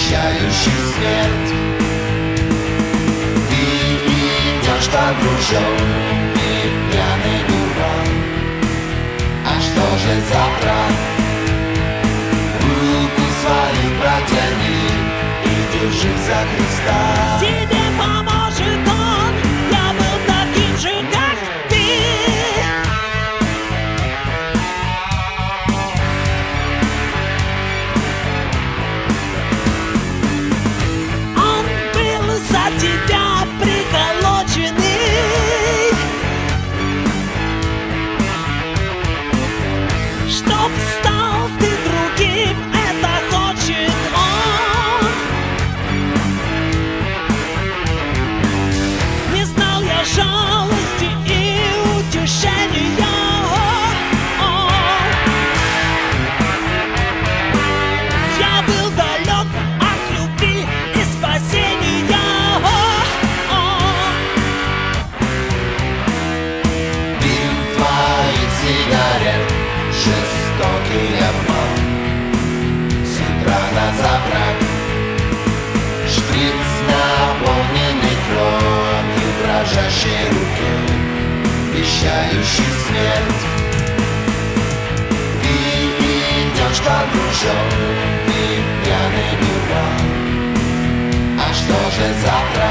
вещающий смерть. Ты идешь погруженный в пьяный дурак. А что же завтра? Руку свою протяни и держи за Христа. Тебе поможет Он, я был таким же, как ты. Он был за тебя приколоченный, чтоб стал ты другим, это хочет Он. Не знал я жалости и утешения. Я был далек от любви и спасения. Дым твоих сигарет, жестокий обман. С утра на завтрак шприц, наполненный кровью в дрожащей руке, вещающий смерть. Ты идешь погруженный в пьяный дурак. А что же завтра?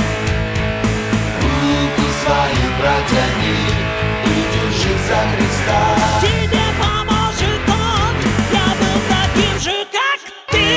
Руку свою протяни и держи за Христа. Тебе поможет Он, я был таким же, как ты.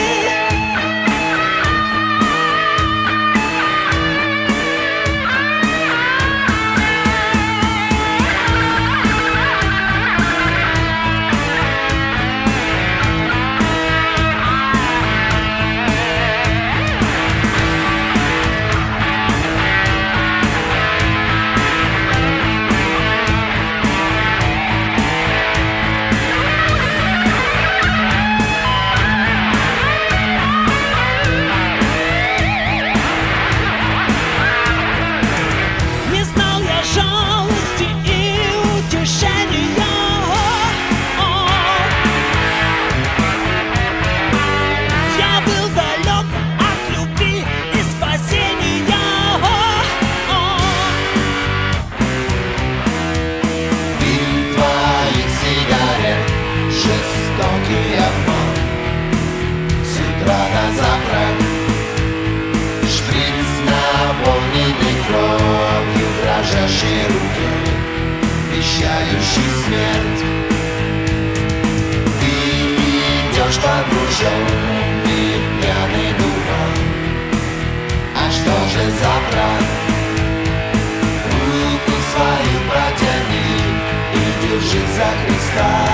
Не знал я жалости и утешения. Я был далек от любви и спасения. Дым твоих сигарет, жестокий обман. С утра на завтрак шприц, наполненный кровью в дрожащей руке, вещающий смерть. Ты идешь погруженный в пьяный дурак. А что же завтра? Руку свою протяни и держи за Христа.